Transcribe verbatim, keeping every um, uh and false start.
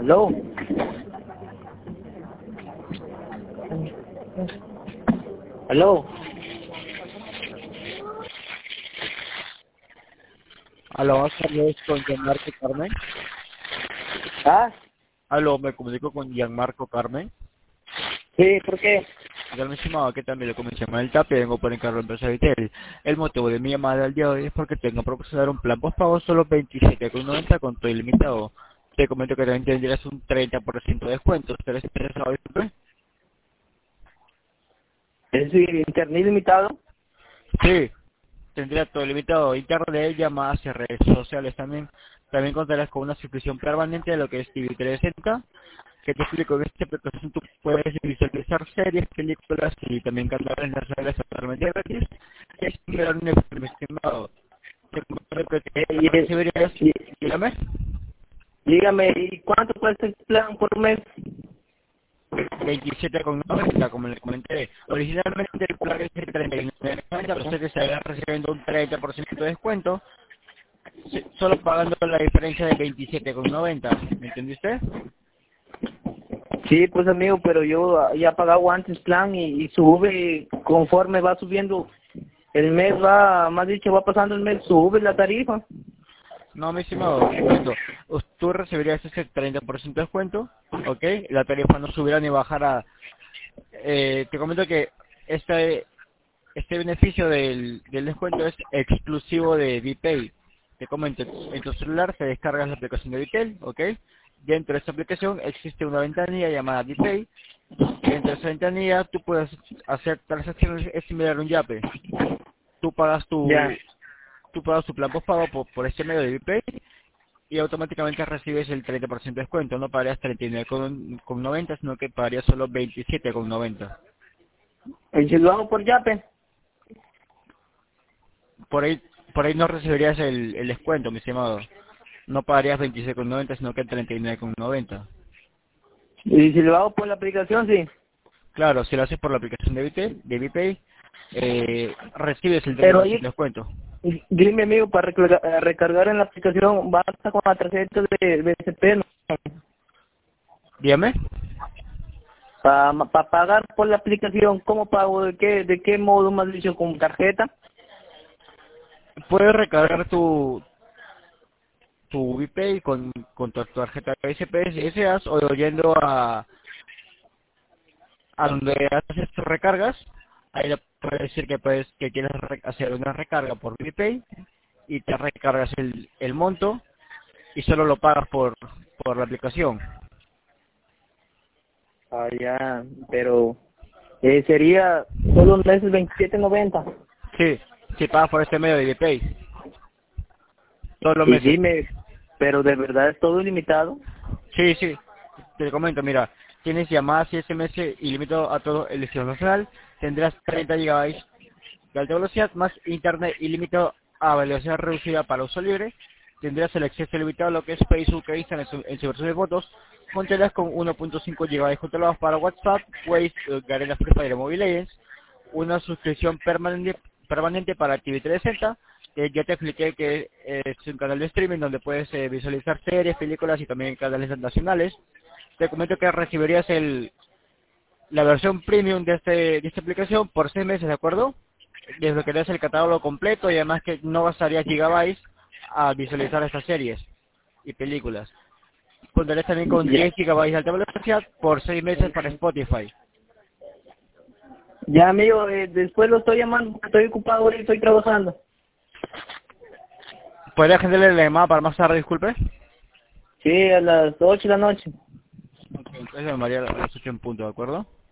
Aló. Aló. Aló, buenas tardes con Gianmarco Carmen. ¿Ah? Aló, me comunico con Gianmarco Carmen. Sí, ¿por qué? Ya me estimaba que también le comencé mal el TAPE, vengo por encargo de empresa Vitel. El motivo de mi llamada al día de hoy es porque tengo proporcionar un plan postpago solo veintisiete con noventa con todo ilimitado. Te comento que también tendrías un treinta por ciento de descuento. ¿Estás interesado, disculpe? ¿Es internet ilimitado? Sí, tendría todo limitado, internet, llamadas y redes sociales también. También contarás con una suscripción permanente de lo que es T V trescientos sesenta, que te explico que esta aplicación tú puedes visualizar series, películas y también canales nacionales totalmente gratis. Es un gran informe estimado. Te comento que te Eh, y, eh, recibirías, y- dígame, dígame, ¿y cuánto cuesta el plan por mes? veintisiete con noventa, como le comenté. Originalmente el plan es de treinta y nueve con noventa, pero sé que se va recibiendo un treinta por ciento de descuento, sí, solo pagando la diferencia de veintisiete con noventa. ¿Me entendiste? Sí, pues amigo, pero yo ya pagado antes plan y, y sube conforme va subiendo el mes, va, más dicho, va pasando el mes, sube la tarifa. No, mi estimado, te comento, us- tú recibirías ese treinta por ciento de descuento, ¿ok? La tarifa no subirá ni bajará. Eh, te comento que este, este beneficio del, del descuento es exclusivo de VPay. Te comento, en tu celular te descargas la aplicación de Vitel, ¿ok? Dentro de esta aplicación existe una ventanilla llamada VPay. Dentro de esa ventanilla tú puedes hacer transacciones, es similar a un Yape. Tú pagas Ya. tu, tú pagas tu plan postpago por, por este medio de VPay y automáticamente recibes el treinta por ciento de descuento. No pagarías treinta y nueve con noventa, sino que pagarías solo veintisiete con noventa. ¿Y si lo hago por Yape? Por ahí, por ahí no recibirías el, el descuento, mi estimado. No pagarías veintisiete con noventa, sino que treinta y nueve con noventa. ¿Y si lo hago por la aplicación, sí? Claro, si lo haces por la aplicación de VPay, de VPay eh, recibes el Pero treinta por ciento ahí, de descuento. dime amigo, para recargar, eh, recargar en la aplicación, basta con la tarjeta de B C P, ¿no? Dígame. Para pagar por la aplicación, ¿cómo pago? ¿De qué, de qué modo más dicho? ¿Con tarjeta? Puedes recargar tu, tu VPay con, con tu tarjeta S P S si deseas, o yendo a, a donde haces tus recargas. Ahí le puedes decir que puedes que quieres re- hacer una recarga por VPay y te recargas el, el monto y solo lo pagas por, por la aplicación. Ah, ya, pero eh, sería solo un mes veintisiete noventa. Sí, si pagas por este medio de VPay, todos los Y meses. dime, pero de verdad es todo ilimitado. Sí, sí, te comento, mira, tienes llamadas y S M S ilimitado a todo el destino nacional, tendrás treinta gigabytes de alta velocidad más internet ilimitado a velocidad reducida para uso libre, tendrás el acceso ilimitado a lo que es Facebook e Instagram en su, en su versión de fotos, contarás con uno punto cinco gigabytes controlados para WhatsApp, Waze, eh, Garena Free Fire y Mobile Legends, una suscripción permanente permanente para T V trescientos sesenta, que ya te expliqué que eh, es un canal de streaming donde puedes eh, visualizar series, películas y también canales nacionales. Te comento que recibirías el, la versión premium de, este, de esta aplicación por seis meses, ¿de acuerdo? Desbloquearías el catálogo completo y además que no gastarías gigabytes a visualizar estas series y películas. Contarías también con Ya, diez gigabytes de alta velocidad por seis meses para Spotify. ya amigo, eh, después lo estoy llamando, porque estoy ocupado ahora y estoy trabajando. ¿Podría agendarle la llamada para más tarde, disculpe? Sí, a las ocho de la noche. Ok, entonces me llamaría a las ocho en punto, ¿de acuerdo?